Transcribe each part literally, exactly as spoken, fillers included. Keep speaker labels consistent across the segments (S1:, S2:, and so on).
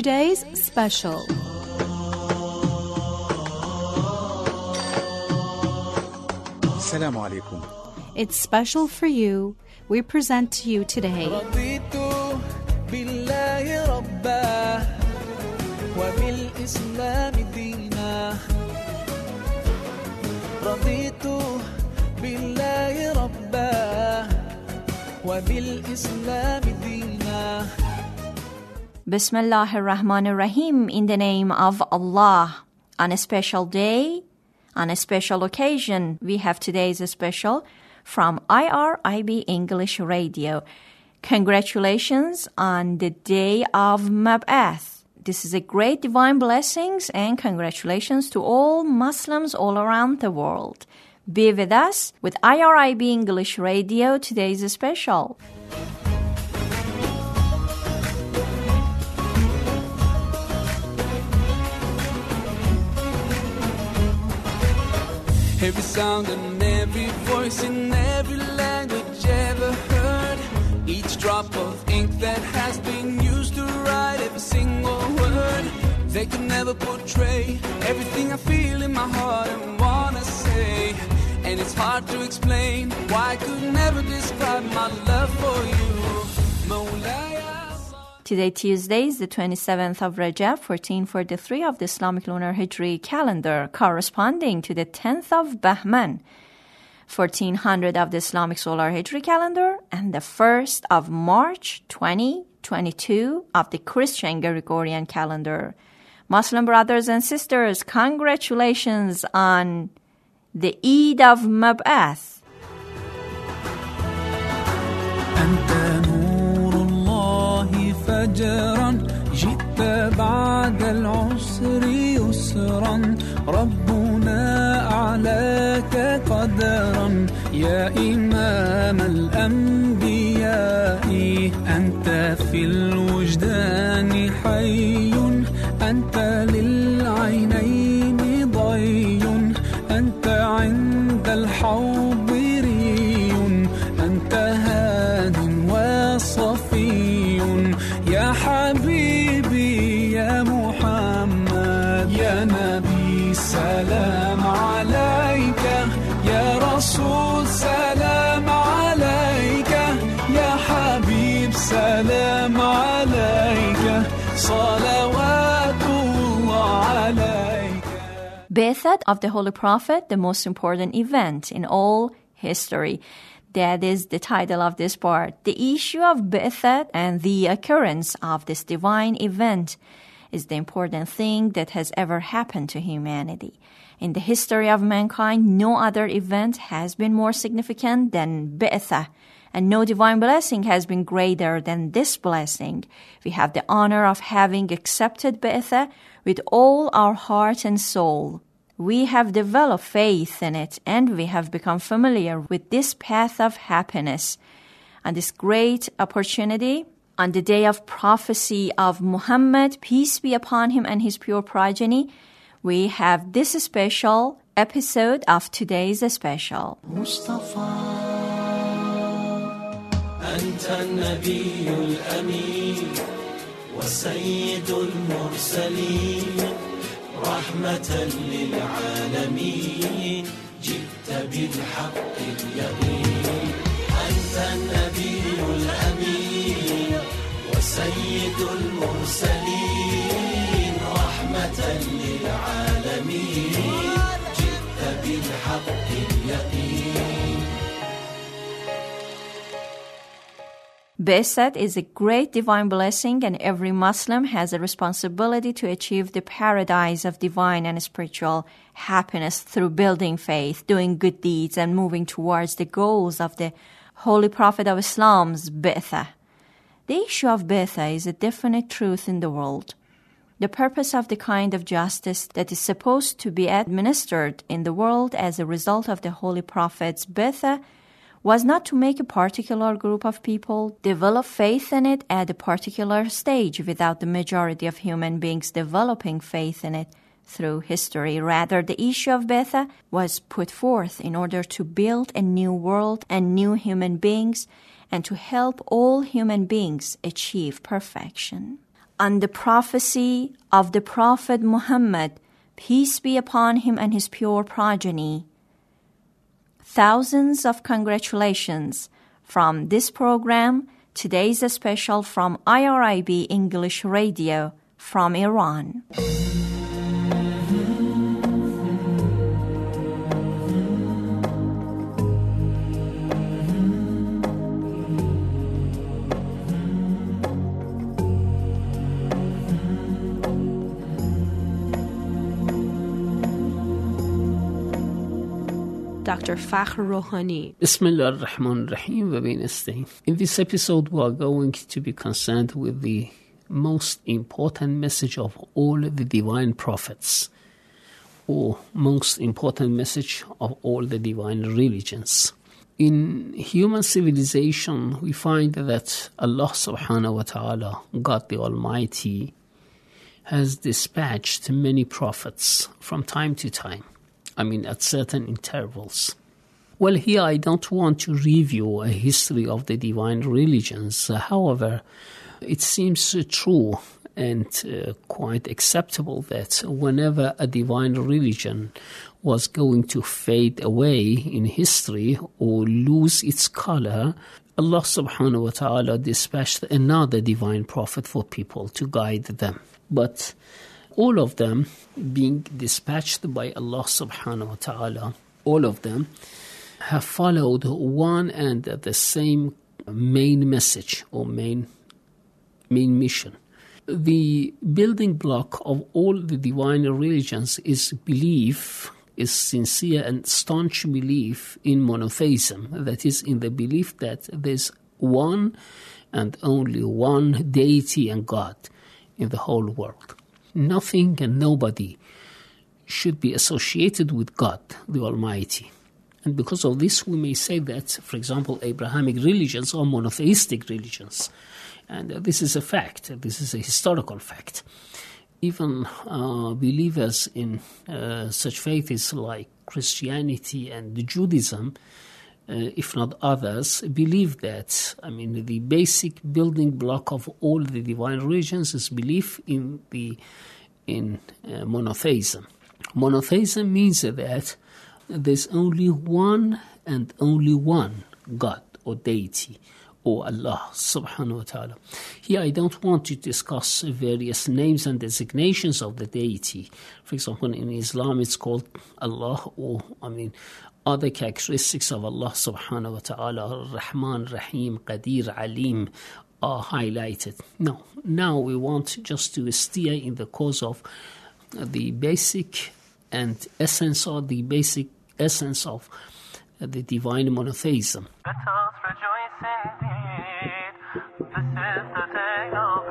S1: today's special.
S2: Assalamu alaikum.
S1: It's special for you. We present to you today
S3: رضيت بالله ربا وبالإسلام دينا رضيت بالله ربا وبالإسلام دينا
S4: Bismillah ar-Rahman ar-Rahim, in the name of Allah. On a special day, on a special occasion, we have today's special from I R I B English Radio. Congratulations on the day of Mab'ath. This is a great divine blessings and congratulations to all Muslims all around the world. Be with us with I R I B English Radio. Today's special.
S3: Every sound and every voice in every language ever heard. Each drop of ink that has been used to write every single word. They could never portray everything I feel in my heart and wanna say. And it's hard to explain why I could never describe my love for you. Mawlaya.
S4: Today, Tuesday, is the twenty-seventh of Rajab, fourteen forty-three of the Islamic Lunar Hijri calendar, corresponding to the tenth of Bahman, fourteen hundred of the Islamic Solar Hijri calendar, and the first of March, twenty twenty-two of the Christian Gregorian calendar. Muslim brothers and sisters, congratulations on the Eid of Mab'ath.
S3: فجرا جئت بعد العسر يسرا ربنا أعلاك قدرا يا إمام الأنبياء أنت في الوجدان حي أنت للعينين ضي أنت عند الحوض ري أنت هاد وصفي يا حبيبي يا محمد يا نبي سلام عليك يا رسول سلام عليك يا حبيب سلام عليك صلوات الله عليك.
S4: Bi'that of the Holy Prophet, the most important event in all history. That is the title of this part. The issue of Bi'that and the occurrence of this divine event is the important thing that has ever happened to humanity. In the history of mankind, no other event has been more significant than Bi'that, and no divine blessing has been greater than this blessing. We have the honor of having accepted Bi'that with all our heart and soul. We have developed faith in it, and we have become familiar with this path of happiness. And this great opportunity, on the day of prophecy of Muhammad, peace be upon him and his pure progeny, we have this special episode of today's special.
S3: مصطفى أنت النبي الأمين وسيد المرسلين رحمة للعالمين جئت بالحق اليقين أنت النبي الأمين وسيد المرسلين رحمة للعالمين جئت بالحق اليقين.
S4: Bi'that is a great divine blessing, and every Muslim has a responsibility to achieve the paradise of divine and spiritual happiness through building faith, doing good deeds, and moving towards the goals of the Holy Prophet of Islam's Bi'that. The issue of Bi'that is a definite truth in the world. The purpose of the kind of justice that is supposed to be administered in the world as a result of the Holy Prophet's Bi'that was not to make a particular group of people develop faith in it at a particular stage without the majority of human beings developing faith in it through history. Rather, the issue of Bi'that was put forth in order to build a new world and new human beings and to help all human beings achieve perfection. on the prophecy of the Prophet Muhammad, peace be upon him and his pure progeny. Thousands of congratulations from this program. Today's a special from I R I B English Radio from Iran.
S1: Doctor Fakhr Rouhani.
S5: Bismillah ar-Rahman ar-Rahim wa bin nasta'in. In this episode, we are going to be concerned with the most important message of all the divine prophets, or most important message of all the divine religions. In human civilization, we find that Allah subhanahu wa ta'ala, God the Almighty, has dispatched many prophets from time to time. I mean, at certain intervals. Well, here I don't want to review a history of the divine religions. Uh, however, it seems uh, true and uh, quite acceptable that whenever a divine religion was going to fade away in history or lose its color, Allah subhanahu wa ta'ala dispatched another divine prophet for people to guide them. But all of them being dispatched by Allah subhanahu wa ta'ala, all of them have followed one and the same main message or main, main mission. The building block of all the divine religions is belief, is sincere and staunch belief in monotheism, that is, in the belief that there's one and only one deity and God in the whole world. Nothing and nobody should be associated with God, the Almighty. And because of this, we may say that, for example, Abrahamic religions are monotheistic religions. And uh, this is a fact. This is a historical fact. Even uh, believers in uh, such faiths like Christianity and Judaism, uh, if not others, believe that, I mean, the basic building block of all the divine religions is belief in the in uh, monotheism. Monotheism means that there's only one and only one God or deity, or Allah subhanahu wa ta'ala. Here I don't want to discuss various names and designations of the deity. For example, in Islam it's called Allah, or I mean other characteristics of Allah subhanahu wa ta'ala, Rahman, Rahim, Qadir, Alim, are highlighted. No, now we want just to steer in the course of the basic and essence or the basic essence of the divine monotheism.
S6: Let us rejoice indeed. This is the day of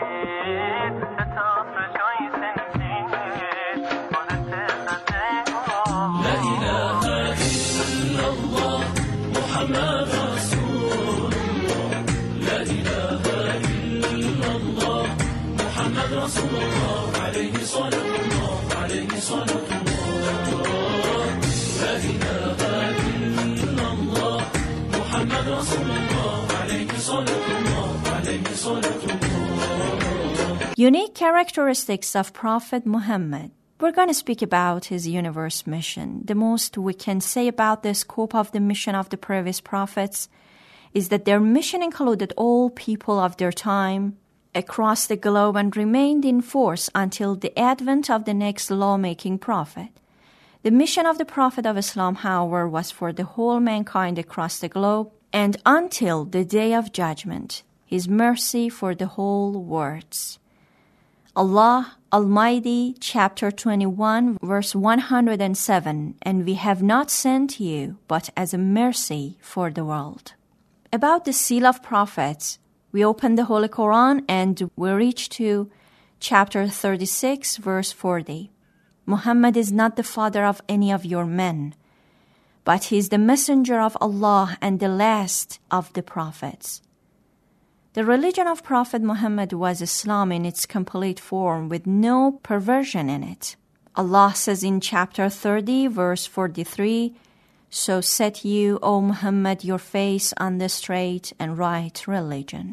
S6: Eid. Let us rejoice indeed. For this is the day of La ilaha illallah Muhammad Rasulullah. La ilaha illallah Muhammad Rasulullah. Alayhi salatullah, alayhi salatullah. La ilaha illallah Muhammad Rasulullah. Alayhi salatullah, alayhi salatullah.
S4: Unique characteristics of Prophet Muhammad. We're going to speak about his universe mission. The most we can say about the scope of the mission of the previous prophets is that their mission included all people of their time across the globe and remained in force until the advent of the next lawmaking prophet. The mission of the Prophet of Islam, however, was for the whole mankind across the globe and until the day of judgment, his mercy for the whole world. Allah Almighty, chapter twenty-one, verse one hundred seven, and we have not sent you but as a mercy for the world. About the seal of prophets, we open the Holy Quran and we reach to chapter thirty-six, verse forty. Muhammad is not the father of any of your men, but he is the messenger of Allah and the last of the prophets. The religion of Prophet Muhammad was Islam in its complete form with no perversion in it. Allah says in chapter thirty, verse forty-three, "So set you, O Muhammad, your face on the straight and right religion."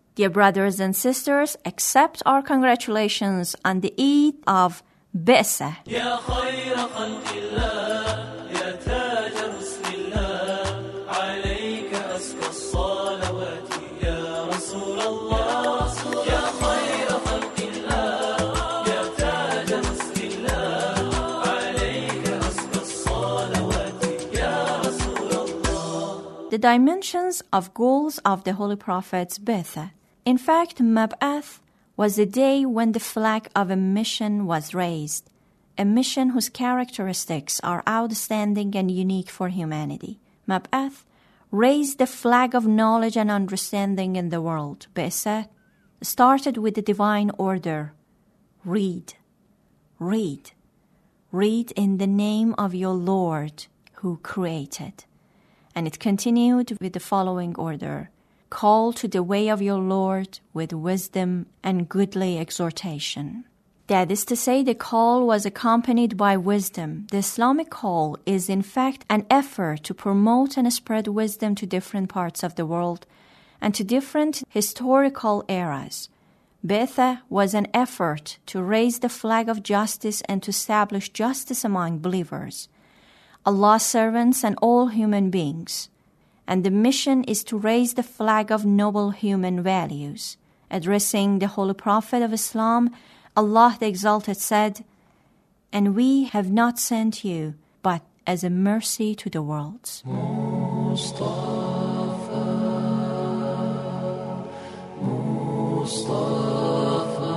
S4: Dear brothers and sisters, accept our congratulations on the Eid of Bi'sah.
S6: يا خير خلق الله يا تاج حسن الله عليك أزكى الصلوات يا رسول الله يا خير خلق الله يا تاج حسن الله عليك أزكى الصلوات يا رسول الله.
S4: The dimensions of goals of the Holy Prophet's Bi'sah. In fact, Mab'ath was the day when the flag of a mission was raised, a mission whose characteristics are outstanding and unique for humanity. Mab'ath raised the flag of knowledge and understanding in the world. Bi'sah started with the divine order. Read, read, read in the name of your Lord who created. And it continued with the following order. Call to the way of your Lord with wisdom and goodly exhortation. That is to say, the call was accompanied by wisdom. The Islamic call is in fact an effort to promote and spread wisdom to different parts of the world and to different historical eras. Bi'sah was an effort to raise the flag of justice and to establish justice among believers, Allah's servants and all human beings. And the mission is to raise the flag of noble human values. Addressing the Holy Prophet of Islam, Allah the Exalted said, "And we have not sent you but as a mercy to the worlds." Mustafa, Mustafa,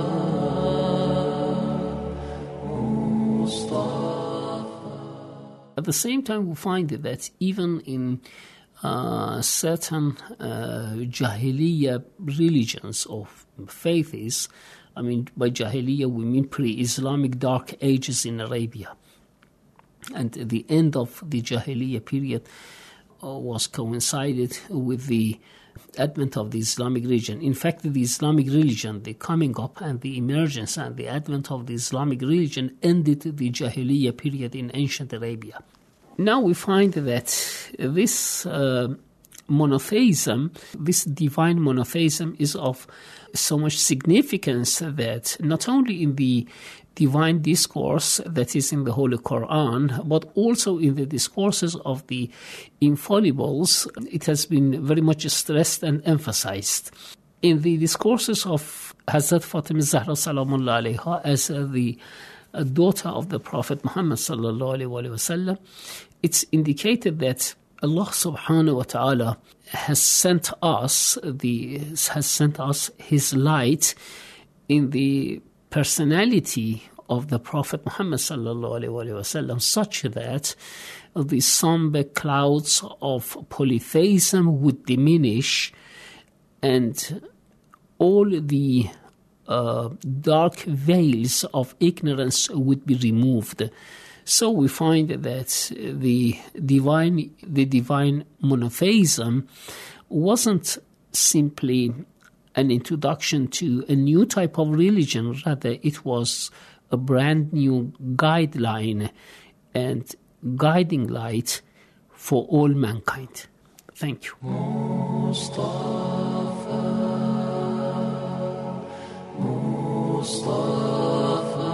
S5: Mustafa. At the same time, we find that even in Uh, certain uh, Jahiliyyah religions or faiths, I mean, by Jahiliyyah we mean pre-Islamic dark ages in Arabia. And the end of the Jahiliyyah period uh, was coincided with the advent of the Islamic religion. In fact, the Islamic religion, the coming up and the emergence and the advent of the Islamic religion ended the Jahiliyyah period in ancient Arabia. Now we find that this uh, monotheism, this divine monotheism, is of so much significance that not only in the divine discourse that is in the Holy Quran, but also in the discourses of the infallibles, it has been very much stressed and emphasized. In the discourses of Hazrat Fatima Zahra Salamullah alayha as uh, the a daughter of the Prophet Muhammad sallallahu alaihi wasallam, it's indicated that Allah subhanahu wa ta'ala has sent us the has sent us His light in the personality of the Prophet Muhammad sallallahu alaihi wasallam, such that the somber clouds of polytheism would diminish and all the Uh, dark veils of ignorance would be removed. So we find that the divine, the divine monotheism wasn't simply an introduction to a new type of religion, rather it was a brand new guideline and guiding light for all mankind. Thank you. Mustafa, Mustafa,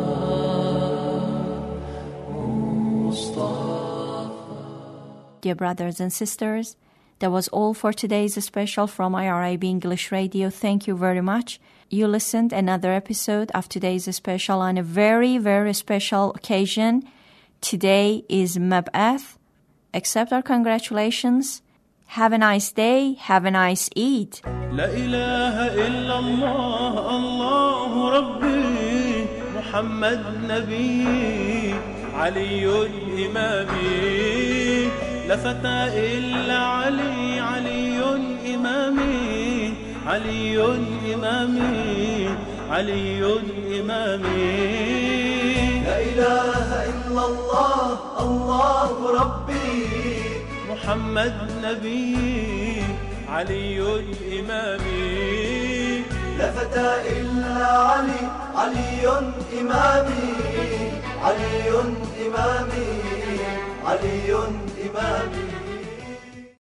S5: Mustafa.
S4: Dear brothers and sisters, that was all for today's special from I R I B English Radio. Thank you very much. You listened another episode of today's special on a very, very special occasion. Today is Mab'ath. Accept our congratulations. Have a nice day. Have a nice Eid.
S6: لا إله إلا الله الله ربي محمد نبي علي إمامي لا فتى إلا علي علي إمامي علي إمامي علي إمامي لا إله إلا الله الله ربي محمد نبي علي إمامي لا فتى إلا علي علي إمامي علي إمامي علي إمامي